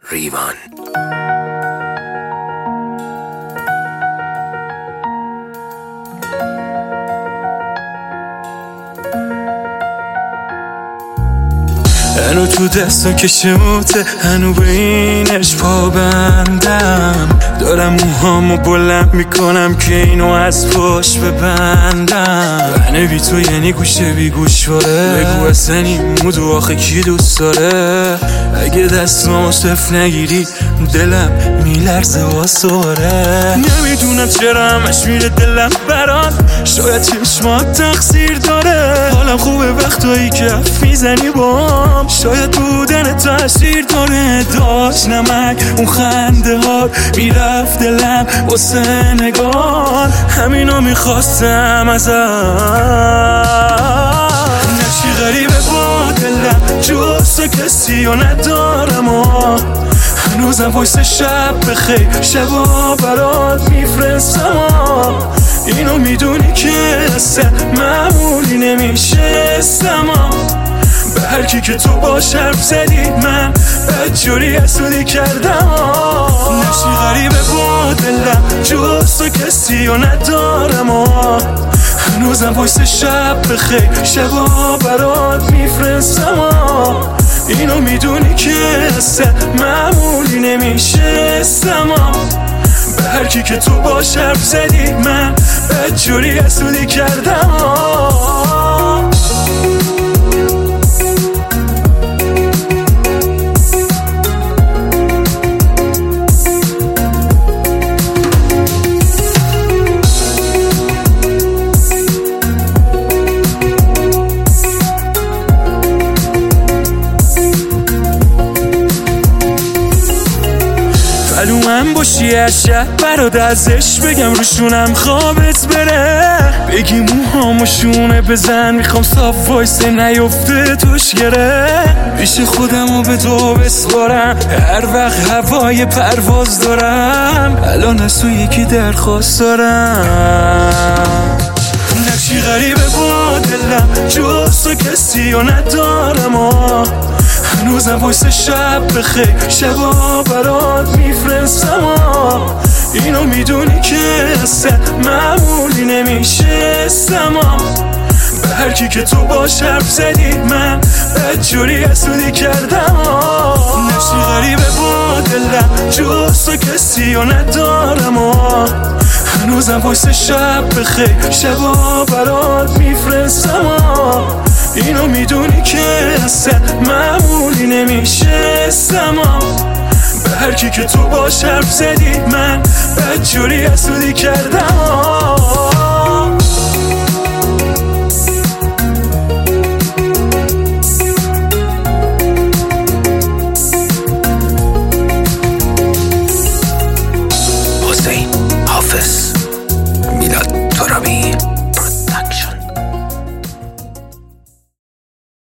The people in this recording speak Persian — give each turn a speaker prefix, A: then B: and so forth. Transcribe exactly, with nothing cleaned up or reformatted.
A: ریوان.
B: هنو تو دستو کشموته، هنو به اینش پا بندم. دارم موهامو بلند میکنم که اینو از پشت ببندم. بنه بی تو یعنی گوشه بی گوشواره، بگو اصلا این مودو آخه کی دوست داره. اگه دستمو صف نگیری دلم میلرزه واساره. نمیدونم چرا همش میره دلم برات، شاید چشمات تقصیر داره. حالم خوبه وقتایی که حرف میزنی بام، شاید بودن تاثیر داره. داشت نمک اون خنده ها میرفت دلم واسه نگار، همینو میخواستم ازت. نقشی غریبه با دلم، جز تو کسی و ندارم و هنوزم وایس شب بخیر شبا برات میفرستم. اینو میدونی که اصلا معمولی نمیشستم. به هر کی که تو باش حرف زدی من بدجوری حسودی کردم. نقشی غریبه با دلم، جز تو کسی و ندارم و هنوزم وایس شب بخیر شبا برات میفرستم. اینو میدونی که اصلا معمولی نمیشستم. به هر کی که تو باش حرف زدی من بدجوری حسودی کردم. من باشی هر شب برات ازش بگم، روشونم خوابت بره. بگی موهامو شونه بزن، میخوام صاف وایسه نیفته توش گره. پیش خودمو به تو بسپارم، هر وقت هوای پرواز دارم. الان از تو یکی درخواست دارم. نقشی غریبه با دلم، جز تو کسی و ندارم و هنوزم وایس شب بخیر شبا برات میفرستم. اینو میدونی که اصلا معمولی نمیشستم. به هر کی که تو باش حرف زدی من بدجوری حسودی کردم. نقشی غریبه با دلم، جز تو کسی و ندارم و هنوزم وایس شب بخیر شبا برات میفرستم. اینو میدونی که اصلا معمولی نمیشستم. به هر کی که تو باش حرف زدی من بدجوری حسودی کردم.
A: حسین حافظ، میلاد ترابی.